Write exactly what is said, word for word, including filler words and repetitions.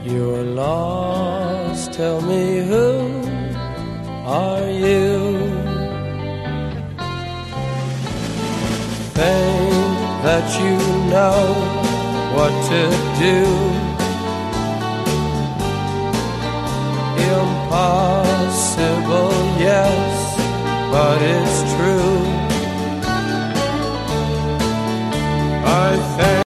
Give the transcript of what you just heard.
You're lost, tell me who are you? Think that you know what to do. Impossible